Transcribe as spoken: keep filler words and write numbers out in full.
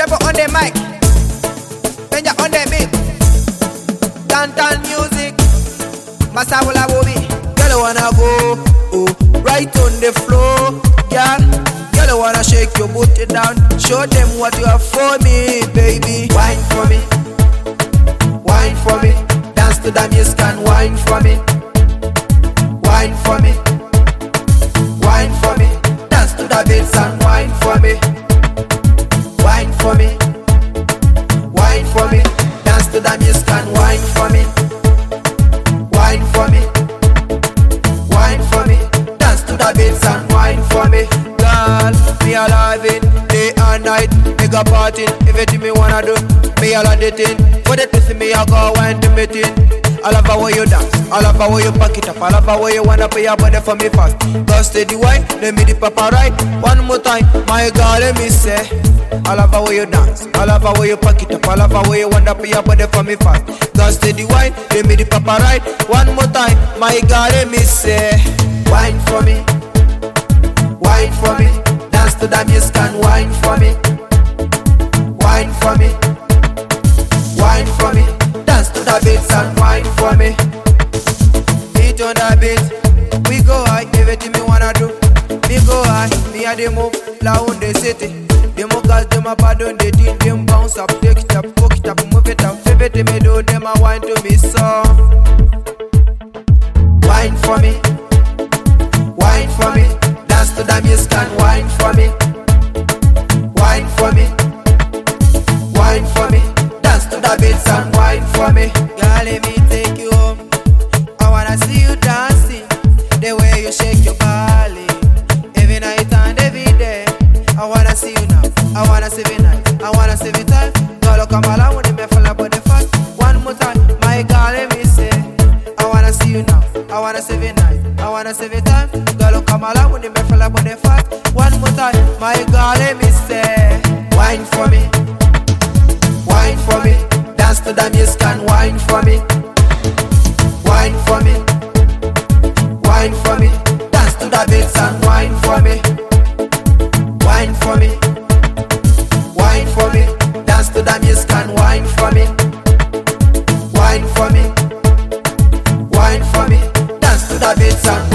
Step on the mic, when you're on the beat. Downtown music, Masabula Bobby. Girl, I wanna go, oh, right on the floor, girl. Girl, I wanna shake your booty down. Show them what you have for me, baby. Wine for me, wine for me. Dance to the music and wine for me. Wine for me, wine for me. Dance to the beats and wine for me. Wine for me, wine for me. Dance to the music and wine for me. Wine for me, wine for me. Dance to the beats and wine for me. Girl, me alive it, day and night. Make a party, everything me wanna do. Me all on the thing, for the pussy me I go wine to me thing. I love how you dance, I love how you pack it up, I love how you wanna pay your body for me fast. Go steady wine, let me the papa right. One more time, my girl, let me say. I love how you dance, I love how you pack it up, I love how you wanna pay your body for me fast. Go steady wine, let me the papa right. One more time, my girl, let me say. Wine for me, wine for me. Dance to the music and wine for me. Wine for me, wine for me. Dance to the beats and wine for me. Beat on the beat, we go high, everything me wanna do. Me go high, me a the move, loud the city. Them a girls, them a bad on the thing, them bounce up, take it up, poke it up, move it up. Everything me do, them a wine to me so. Wine for me, wine for me. Dance to the music and wine for me. Wine for me, wine for me. Dance to the beats and wine for me. Girl, let me take you home. I wanna see you dancing, the way you shake your body, every night and every day. I wanna see you now, I wanna see you night, I wanna see you time. Girl, come along with me, fall about the fast. One more time, my girl, let me say. I wanna see you now, I wanna see you night, I wanna see you time. Girl, come along with me, fall about the fast. One more time, my girl, let me say. Wine for me, wine for me. Dance to the music and wine for me. Wine for me, wine for me. Dance to the beats and wine for me. Wine for me, wine for me. Dance to the music and wine for me. Wine for me, wine for me. Dance to the beats and